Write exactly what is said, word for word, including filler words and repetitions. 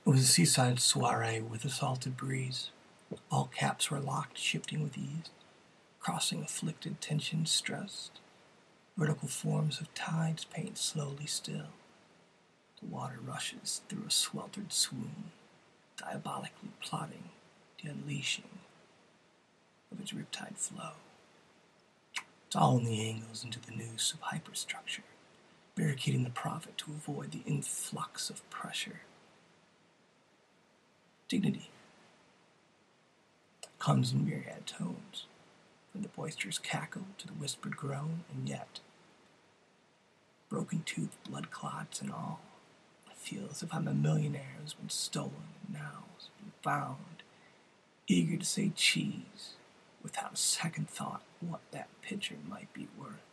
It was a seaside soiree with a salted breeze. All caps were locked, shifting with ease, crossing afflicted, tension stressed. Vertical forms of tides paint slowly still. The water rushes through a sweltered swoon, diabolically plotting the unleashing of its riptide flow. It's all in the angles into the noose of hyperstructure, barricading the prophet to avoid the influx of pressure. Dignity comes in myriad tones, from the boisterous cackle to the whispered groan, and yet, broken tooth, blood clots, and all, I feel as if I'm a millionaire who's been stolen and now has been found, eager to say cheese, without a second thought what that picture might be worth.